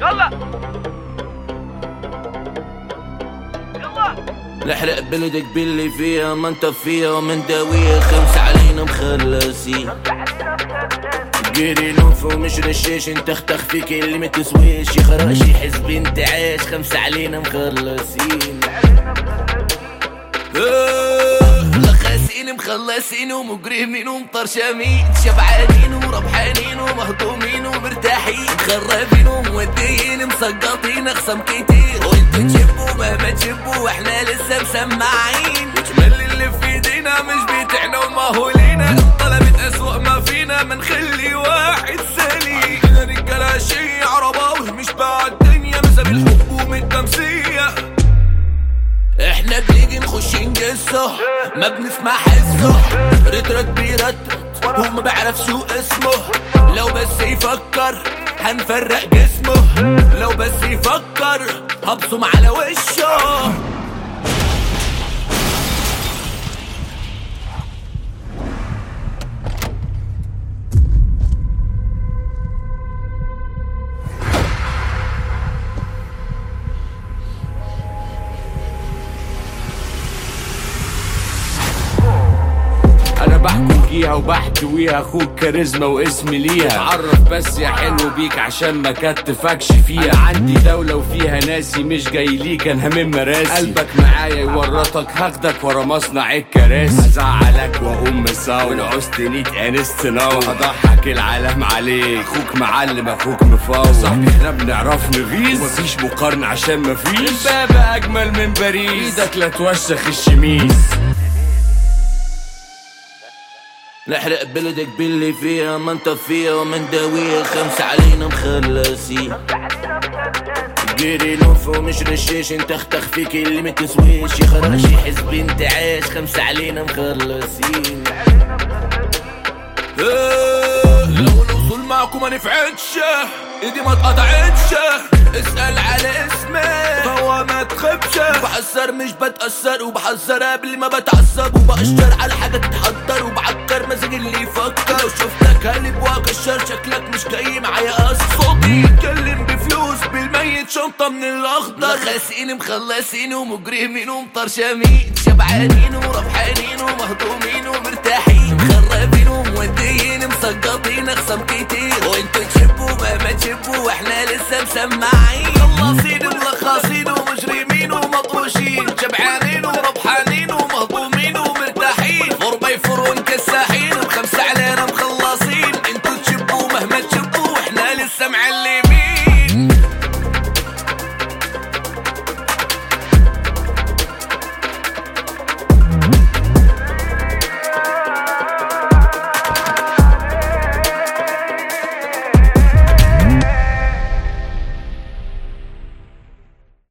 يلا يلا. نحرق بلدك باللي فيها ما انت فيها ومن داوية 5 علينا مخلصين. جيري نوف ومش رشاش انت اختخ فيك اللي ما تسويش. يا خراشي حزب انت عايش 5 علينا مخلصين. لخاسين مخلصين ومجرمين ومطرشمين. شبعانين وربحانين ومهضومين ومرتاحين. مخربين وموديين مسقطين اخصم كتير. وانتو تشبوا مهما تشبوا واحنا لسه مسمعين. وجمال اللي في ايدينا مش بتاعنا ومهولينا. طلبت اسوأ ما فينا منخلي واحد سليم. احنا رجاله شي عرباوي مش بعد الدنيا مساب الحب ومن تمسيه. احنا بنيجي نخش نجسه ما بنسمع حسه. رترت بيرترت وما بيعرف شو اسمه. لو بس يفكر هنفرق جسمه. لو بس يفكر هبصم على وشه. انا بحكم جيها وبحتويها. اخوك كاريزما واسمي ليها. اتعرف بس يا حلو بيك عشان ما كتفكش فيها. انا عندي دولة وفيها ناسي مش جاي ليك انا همم مراسي. قلبك معايا يورطك هاخدك ورا مصنع الكراسي. هزعلك واقوم مساوي ونعوزتني تانست ناوي. هضحك العالم عليك. اخوك معلم اخوك مفاوض. صاحبي احنا بنعرف نغيظ ومفيش مقارنة عشان مفيش. البابا اجمل من باريس. ايدك لا توسخ الشميس. نحرق بلدك باللي فيها ما انت فيها ومن داوية 5 علينا مخلصين. جيري نوف ومش رشاش انت اختخ فيك اللي ما تسويش. يا خراشي حزب انت عايش 5 علينا مخلصين. لو الوصول معكم ما نفعتش ايدي ما اتقطعتش. اسأل على اسمي فهو ما تخبش. بحذر مش بتأثر وبحذر قبل ما بتعصب. وبقشر على حاجة تتحضر وبعكر مزاج اللي يفكر. لو شفتك هلب واكشر شكلك مش جاي معايا قصد. صوتي يتكلم بفلوس بالميت شنطة من الاخضر. لخاسين مخلصين ومجرمين ومطرشمين. شبعانين وربحانين ومهضومين ومرتاحين. مخربين وموديين مسقطين اخصم كتير. وانتو تشبوا مهما تشبوا واحنا لسه مسمعين.